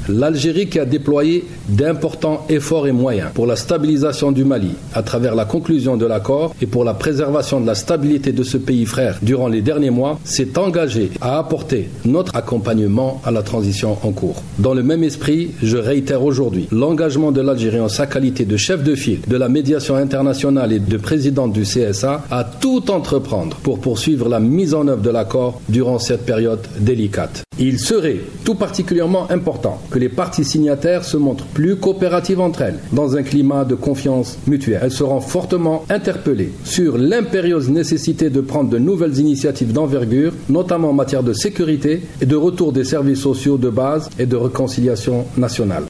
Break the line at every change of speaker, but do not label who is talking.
L'Algérie qui a déployé d'importants efforts et moyens pour la stabilisation du Mali à travers la conclusion de l'accord et pour la préservation de la stabilité de ce pays frère durant les derniers mois, s'est engagée à apporter notre accompagnement à la transition en cours. Dans le même esprit, je réitère aujourd'hui l'engagement de l'Algérie en sa qualité de chef de file de la médiation internationale et de présidente du CSA à tout entreprendre pour poursuivre la mise en œuvre de l'accord durant cette période délicate. Il serait tout particulièrement important que les parties signataires se montrent plus coopératives entre elles dans un climat de confiance mutuelle. Elles seront fortement interpellées sur l'impérieuse nécessité de prendre de nouvelles initiatives d'envergure, notamment en matière de sécurité et de retour des services sociaux de base et de réconciliation nationale.